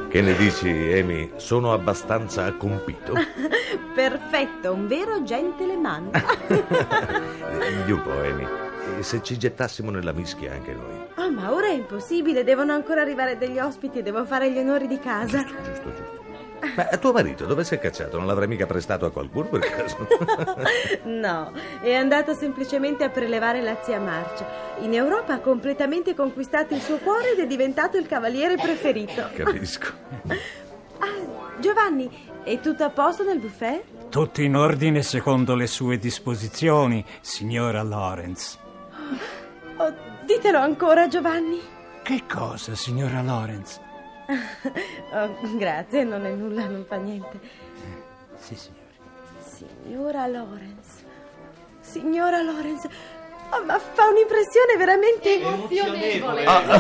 Che ne dici, Amy? Sono abbastanza compito? Perfetto, un vero gentleman. Di un po', Amy. E se ci gettassimo nella mischia anche noi? Oh, ma ora è impossibile, devono ancora arrivare degli ospiti e devo fare gli onori di casa. Giusto. Ma tuo marito dove si è cacciato? Non l'avrai mica prestato a qualcuno per caso? No, è andato semplicemente a prelevare la zia Marcia. In Europa ha completamente conquistato il suo cuore ed è diventato il cavaliere preferito. Capisco. Giovanni, è tutto a posto nel buffet? Tutto in ordine secondo le sue disposizioni, signora Lawrence. Oh, ditelo ancora, Giovanni. Che cosa, signora Lawrence? Oh, grazie, non è nulla, non fa niente. Sì, signore. Signora Lawrence. Oh, ma fa un'impressione veramente emozionevole.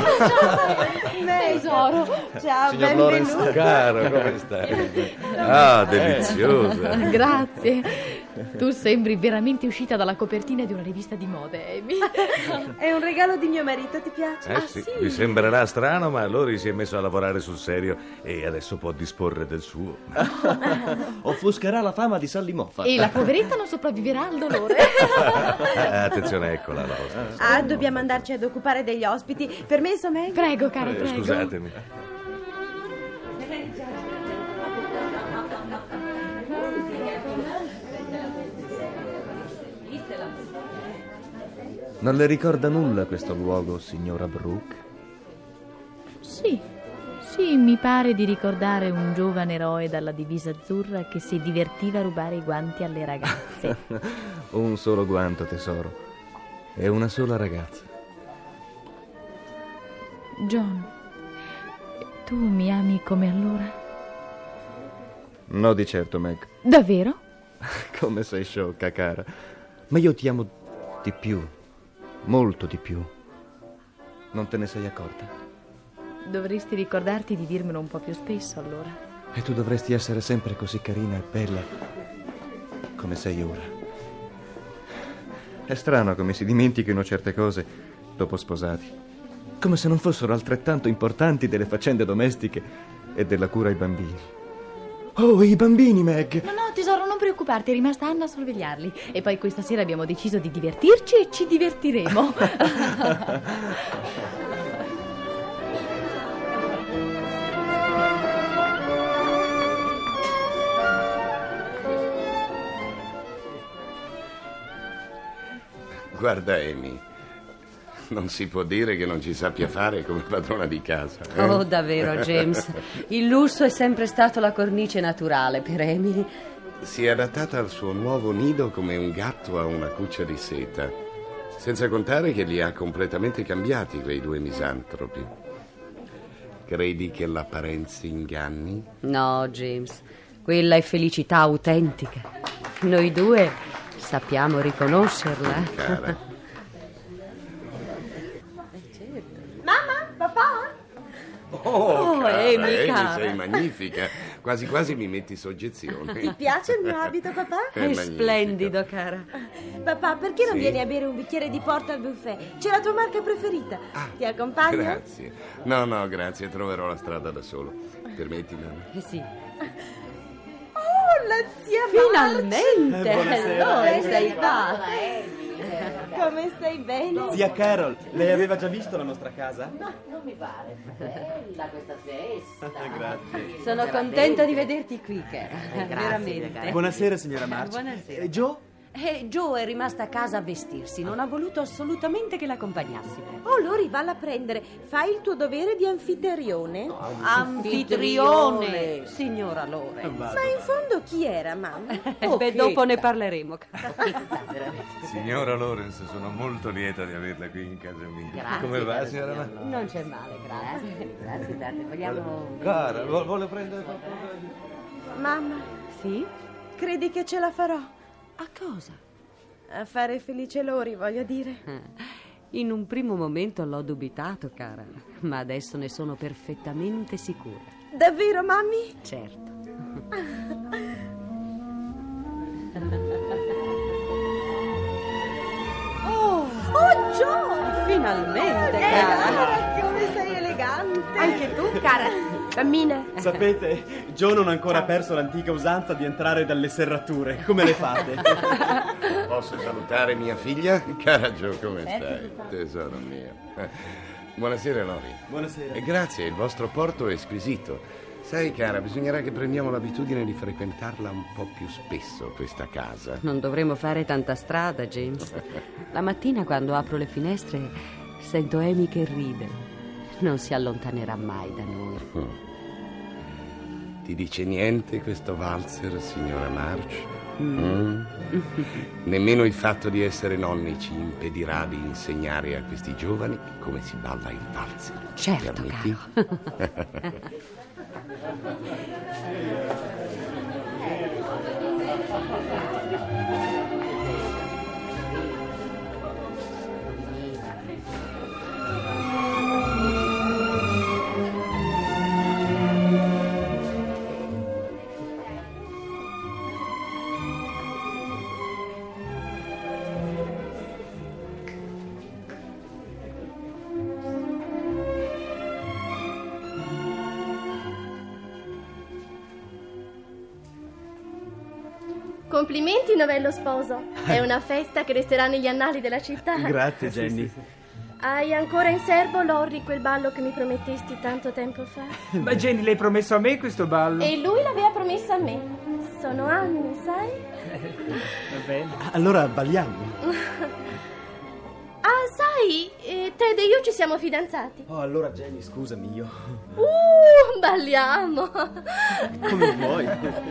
Tesoro. Ciao, Signor benvenuto. Lawrence, caro, come stai? Deliziosa. Grazie. Tu sembri veramente uscita dalla copertina di una rivista di moda, Amy. È un regalo di mio marito, ti piace? Sì, vi sembrerà strano, ma Lori si è messo a lavorare sul serio e adesso può disporre del suo. Offuscherà la fama di Sally Moffat. E la poveretta non sopravviverà al dolore. Attenzione, eccola la vostra. Dobbiamo andarci ad occupare degli ospiti. Permesso, Meg? Prego, caro, prego. Scusatemi. Non le ricorda nulla questo luogo, signora Brooke? Sì, mi pare di ricordare un giovane eroe dalla divisa azzurra che si divertiva a rubare i guanti alle ragazze. Un solo guanto, tesoro. E una sola ragazza. John, tu mi ami come allora? No, di certo, Meg. Davvero? Come sei sciocca, cara. Ma io ti amo di più. Molto di più. Non te ne sei accorta? Dovresti ricordarti di dirmelo un po' più spesso, allora. E tu dovresti essere sempre così carina e bella come sei ora. È strano come si dimentichino certe cose dopo sposati. Come se non fossero altrettanto importanti delle faccende domestiche e della cura ai bambini. Oh, i bambini, Meg! No, tesoro, non preoccuparti, è rimasta Anna a sorvegliarli. E poi questa sera abbiamo deciso di divertirci e ci divertiremo. Guarda, Amy, non si può dire che non ci sappia fare come padrona di casa. Oh, davvero, James. Il lusso è sempre stato la cornice naturale per Amy. Si è adattata al suo nuovo nido come un gatto a una cuccia di seta. Senza contare che li ha completamente cambiati quei due misantropi. Credi che l'apparenza inganni? No, James. Quella è felicità autentica. Noi due sappiamo riconoscerla. Cara. Mamma, papà? Oh, cara, Amy, cara. sei magnifica. Quasi quasi mi metti soggezione. Ti piace il mio abito, papà? È magnifico. splendido, cara. Papà, perché non Sì? vieni a bere un bicchiere di porto al buffet? C'è la tua marca preferita. Ti accompagno? Grazie. No, grazie, troverò la strada da solo. Permetti, mamma? Sì. Oh, la zia Finalmente! Buonasera. Allora sei qua. Marcia! Come stai bene? Zia Carol, lei aveva già visto la nostra casa? Non mi pare. Bella questa festa. Grazie. Sono contenta di vederti qui, Carol. Veramente. Buonasera, signora Marcia. Buonasera. Joe? Joe è rimasta a casa a vestirsi. Non ha voluto assolutamente che l'accompagnassimo. Oh, Lori, valla a prendere. Fai il tuo dovere di anfitrione. Anfitrione, signora Lore. Ma in fondo chi era, mamma? Beh, dopo ne parleremo, cara. Signora Lawrence, sono molto lieta di averla qui in casa mia. Grazie, Come va, caro signora? signor Non c'è male, grazie. Grazie tante. Vogliamo... Cara, vuole prendere qualcosa? Mamma, Sì? credi che ce la farò? A cosa? A fare felice Lori, voglio dire. In un primo momento l'ho dubitato, cara, ma adesso ne sono perfettamente sicura. Davvero, mammi? Certo. Oh, Joe! Finalmente, Cara, cara. come sei elegante! Anche tu, cara. Bambine? Sapete, Joe non ha ancora perso l'antica usanza di entrare dalle serrature. Come le fate? Posso salutare mia figlia? Cara Joe, come stai? Tesoro mio. Buonasera, Lori. Buonasera. Grazie, il vostro porto è squisito. Sai, cara, bisognerà che prendiamo l'abitudine di frequentarla un po' più spesso, questa casa. Non dovremmo fare tanta strada, James. La mattina, quando apro le finestre, sento Amy che ride. Non si allontanerà mai da noi. Ti dice niente questo valzer, signora March? Nemmeno il fatto di essere nonni ci impedirà di insegnare a questi giovani come si balla il valzer. Certo, permetti? caro. Complimenti, novello sposo. È una festa che resterà negli annali della città. Grazie, Jenny. Hai ancora in serbo, Lorry, quel ballo che mi promettesti tanto tempo fa? Ma Jenny, l'hai promesso a me questo ballo? E lui l'aveva promesso a me. Sono anni, sai? Va bene. Allora balliamo. Ah, sai, Ted e io ci siamo fidanzati. Oh, allora Jenny, scusami, io. Balliamo. Come vuoi.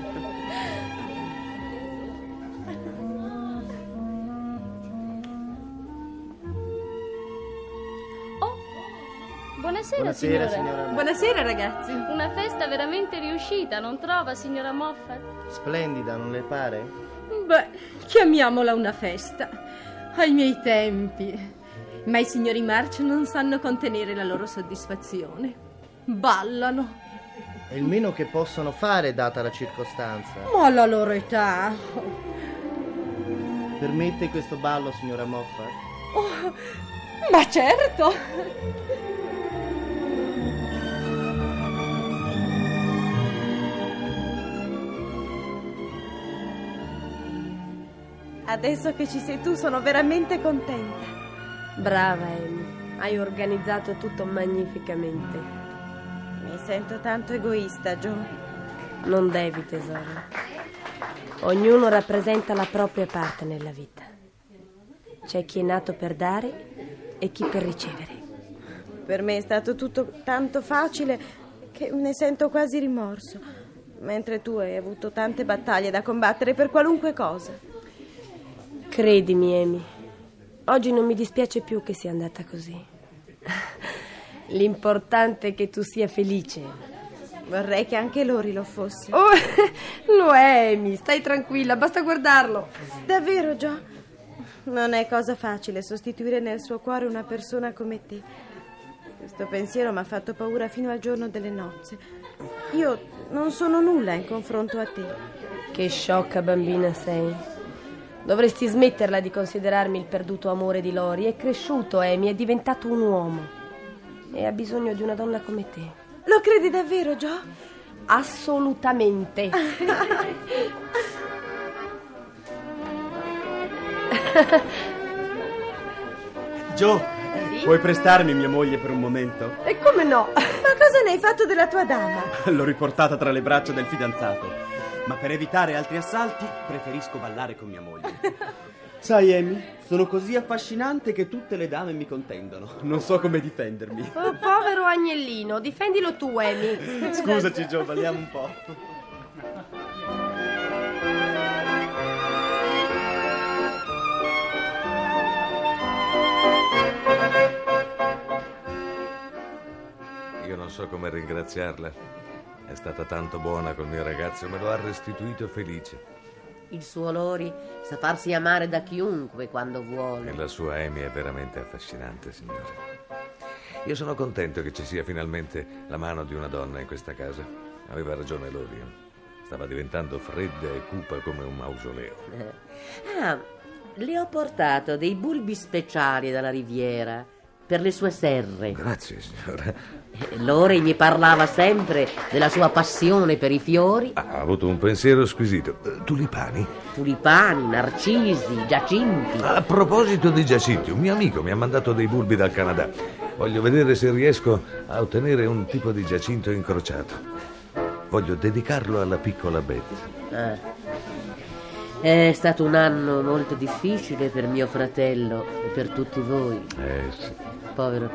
Buonasera, signora. Buonasera, ragazzi. Una festa veramente riuscita, non trova, signora Moffat? Splendida, non le pare? Beh, chiamiamola una festa. Ai miei tempi. Ma i signori March non sanno contenere la loro soddisfazione. Ballano. È il meno che possono fare, data la circostanza. Ma alla loro età. Permette questo ballo, signora Moffat? Oh, ma certo. Adesso che ci sei tu sono veramente contenta. Brava, Amy. Hai organizzato tutto magnificamente. Mi sento tanto egoista, Joe. Non devi, tesoro. Ognuno rappresenta la propria parte nella vita. C'è chi è nato per dare e chi per ricevere. Per me è stato tutto tanto facile che ne sento quasi rimorso, mentre tu hai avuto tante battaglie da combattere per qualunque cosa. Credimi, Amy, oggi non mi dispiace più che sia andata così. L'importante è che tu sia felice. Vorrei che anche Lori lo fosse. Oh, lo è, Amy, stai tranquilla, basta guardarlo. Davvero, Joe? Non è cosa facile sostituire nel suo cuore una persona come te. Questo pensiero mi ha fatto paura fino al giorno delle nozze. Io non sono nulla in confronto a te. Che sciocca bambina sei. Dovresti smetterla di considerarmi il perduto amore di Lori. È cresciuto, Amy, è diventato un uomo. E ha bisogno di una donna come te. Lo credi davvero, Joe? Assolutamente. Joe, puoi prestarmi mia moglie per un momento? E come no? Ma cosa ne hai fatto della tua dama? L'ho riportata tra le braccia del fidanzato. Ma per evitare altri assalti preferisco ballare con mia moglie. Sai, Amy, sono così affascinante che tutte le dame mi contendono. Non so come difendermi. Oh, povero agnellino, difendilo tu, Amy. Scusaci, Joe, balliamo un po'. Io non so come ringraziarla. È stata tanto buona col mio ragazzo, me lo ha restituito felice. Il suo Lori sa farsi amare da chiunque quando vuole. E la sua Amy è veramente affascinante, signore. Io sono contento che ci sia finalmente la mano di una donna in questa casa. Aveva ragione Lori. Stava diventando fredda e cupa come un mausoleo. Le ho portato dei bulbi speciali dalla riviera. per le sue serre. Grazie, signora. Lori gli parlava sempre della sua passione per i fiori. Ha avuto un pensiero squisito. Tulipani? Tulipani, narcisi, giacinti. A proposito di giacinti, un mio amico mi ha mandato dei bulbi dal Canada. Voglio vedere se riesco a ottenere un tipo di giacinto incrociato. Voglio dedicarlo alla piccola Beth. È stato un anno molto difficile per mio fratello e per tutti voi. Sì. Povero.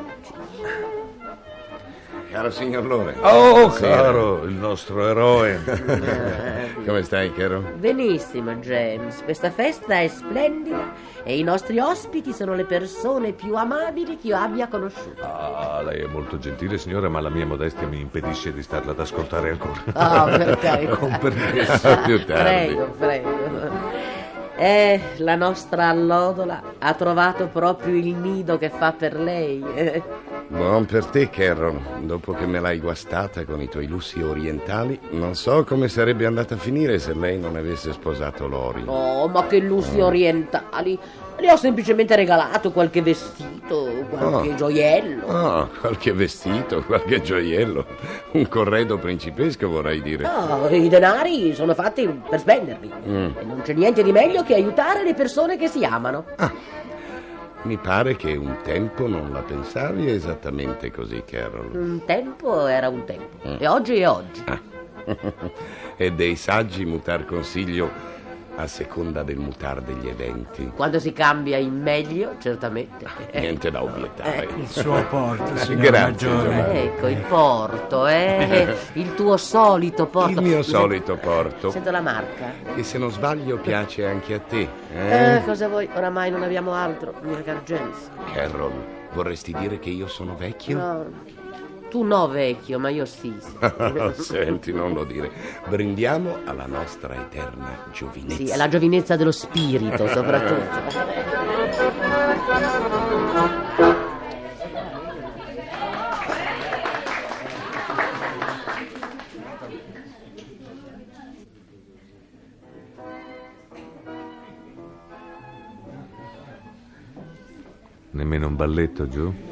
Caro signor Lore. Oh, caro, il nostro eroe. Come stai, caro? Benissimo, James. Questa festa è splendida e i nostri ospiti sono le persone più amabili che io abbia conosciuto. Lei è molto gentile, signora, ma la mia modestia mi impedisce di starla ad ascoltare Oh, ancora. per carità. Con permesso. Più tardi. Prego. La nostra allodola ha trovato proprio il nido che fa per lei. Buon per te, Carol. Dopo che me l'hai guastata con i tuoi lussi orientali, non so come sarebbe andata a finire se lei non avesse sposato Lori. Oh, ma che lussi orientali! Le ho semplicemente regalato qualche vestito, qualche gioiello. Qualche vestito, qualche gioiello. Un corredo principesco, vorrei dire. I denari sono fatti per spenderli. E non c'è niente di meglio che aiutare le persone che si amano. Mi pare che un tempo non la pensavi esattamente così, Carol. Un tempo era un tempo. E oggi è oggi. E dei saggi mutar consiglio a seconda del mutar degli eventi. Quando si cambia in meglio, certamente. Niente da obiettare. Il suo porto, signor Grazie, Maggiore. Giovanni. Ecco, il porto, il tuo solito porto. Il mio solito porto. Sento la marca. Che se non sbaglio piace anche a te. Cosa vuoi? Oramai non abbiamo altro, mia cara James. Carol, vorresti dire che io sono vecchio? No. Tu no, vecchio, ma io sì. Senti, non lo dire. Brindiamo alla nostra eterna giovinezza. Sì, alla giovinezza dello spirito, soprattutto. Nemmeno un balletto, Joe?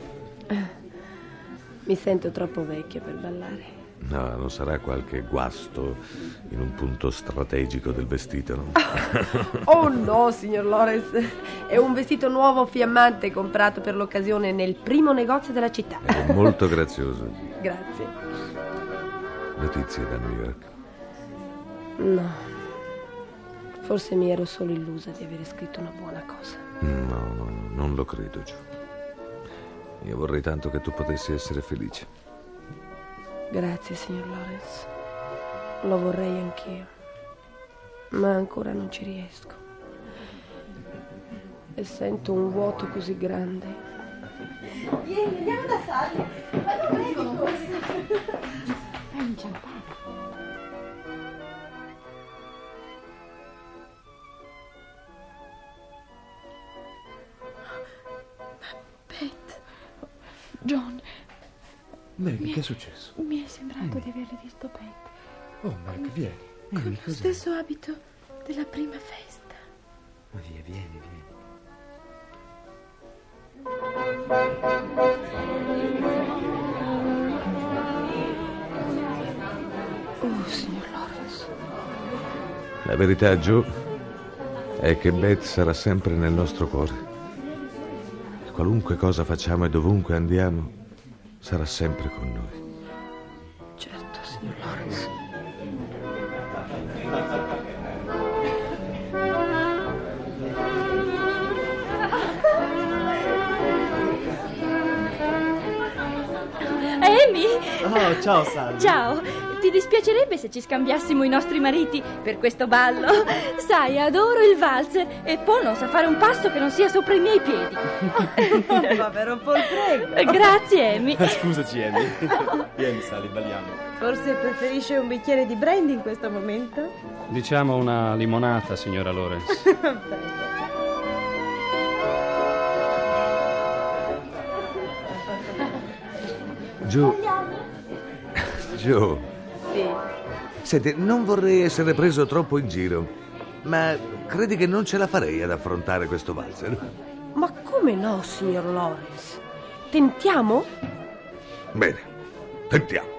Mi sento troppo vecchia per ballare. No, non sarà qualche guasto in un punto strategico del vestito, no? Oh no, signor Lawrence. È un vestito nuovo fiammante comprato per l'occasione nel primo negozio della città. È molto grazioso. Grazie. Notizie da New York? No. Forse mi ero solo illusa di avere scritto una buona cosa. No, non lo credo, Joe. Io vorrei tanto che tu potessi essere felice. Grazie, signor Lawrence. Lo vorrei anch'io. Ma ancora non ci riesco. E sento un vuoto così grande. Vieni, andiamo da Sally. Ma non prego, forse. È inciampata. John. Maggie, che è successo? Mi è sembrato di aver rivisto Beth. Oh, Mark, vieni. Con lo stesso abito della prima festa. Ma via, vieni. Oh, signor Lawrence. La verità, Joe, è che Beth sarà sempre nel nostro cuore. Qualunque cosa facciamo e dovunque andiamo, sarà sempre con noi. Certo, signor Lawrence. Amy! Oh, ciao, Sally. Ciao! Ti dispiacerebbe se ci scambiassimo i nostri mariti per questo ballo? Sai, adoro il valzer e Paul non sa fare un passo che non sia sopra i miei piedi. Povero Paul, prego. Grazie, Amy. Scusaci, Amy. Vieni, Sally, balliamo. Forse preferisce un bicchiere di brandy in questo momento? Diciamo una limonata, signora Lawrence. Joe. Sì. Senti, non vorrei essere preso troppo in giro, ma credi che non ce la farei ad affrontare questo valzer? Ma come no, signor Lawrence? Tentiamo? Bene, tentiamo.